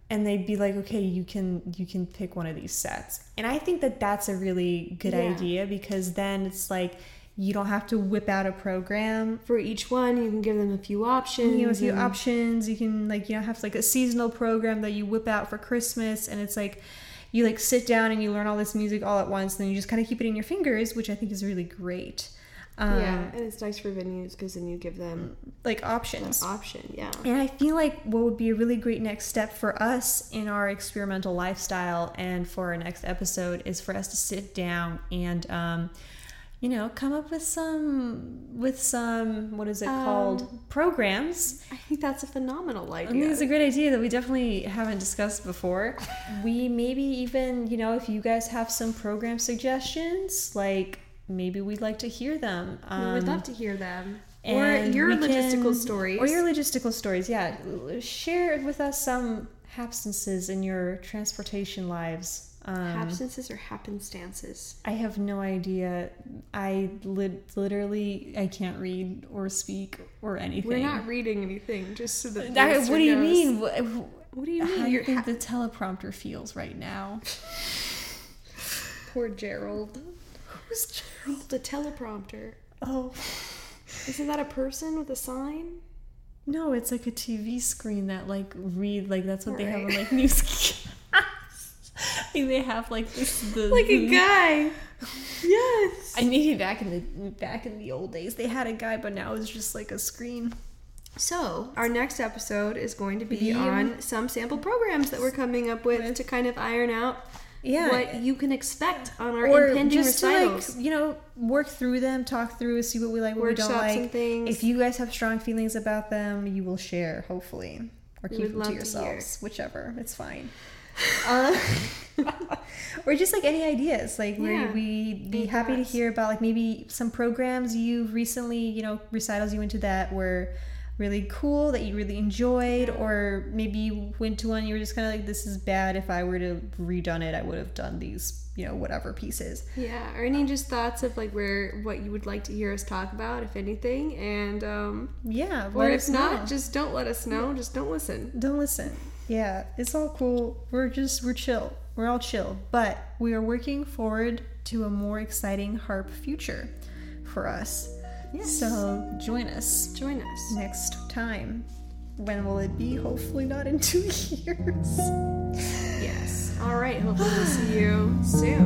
and they'd be like, okay, you can you can pick one of these sets. And I think that that's a really good Yeah. idea, because then it's like you don't have to whip out a program. For each one, you can give them a few options. You know, a few and- options. You can, like, you know, have like a seasonal program that you whip out for Christmas, and it's like you like sit down and you learn all this music all at once, and then you just kind of keep it in your fingers, which I think is really great. Um, yeah, and it's nice for venues because then you give them like options. an option. Yeah. And I feel like what would be a really great next step for us in our experimental lifestyle and for our next episode is for us to sit down and, um, you know, come up with some, with some, what is it Um, called? Programs. I think that's a phenomenal idea. I think it's a great idea that we definitely haven't discussed before. We maybe even, you know, if you guys have some program suggestions, like maybe we'd like to hear them. we Um, would love to hear them. Or and your we logistical can- stories. Or your logistical stories, yeah. Share with us some happenstances in your transportation lives. Um, Absences or happenstances. I have no idea. I lit literally, I can't read or speak or anything. We're not reading anything, just so that. the I- listener what do you knows. mean? What, What do you how mean? do you You're think ha- the teleprompter feels right now? Poor Gerald. Who's Gerald? The teleprompter. Oh. Isn't that a person with a sign? No, it's like a T V screen that like read, like that's what they have on Right. like newscasts. Like they have like this the Like a guy. Yes. I maybe back in the back in the old days they had a guy, but now it's just like a screen. So, our next episode is going to be Yeah. on some sample programs that we're coming up with to kind of iron out Yeah. what you can expect on our or impending just recitals. to like, you know, work through them, talk through, see what we like, what Workshop we don't some like. things. If you guys have strong feelings about them, you will share, hopefully, or We keep would them love to to yourselves, whichever. It's fine. Uh, or just like any ideas, like Yeah. we we'd be Any happy to thoughts? hear about like maybe some programs you recently, you know, recitals you went to that were really cool, that you really enjoyed, or maybe you went to one and you were just kind of like, this is bad. If I were to redone it, I would have done these, you know, whatever pieces. Yeah, or any just thoughts of like where what you would like to hear us talk about, if anything, and um, Yeah, or let if us not, know. just don't let us know. Just don't listen. Don't listen. Yeah, it's all cool. We're just we're chill. We're all chill, but we are working forward to a more exciting harp future for us. Yes. So join us Join us. next time. When will it be? Hopefully not in two years. Yes. All right. Hopefully we'll see you soon.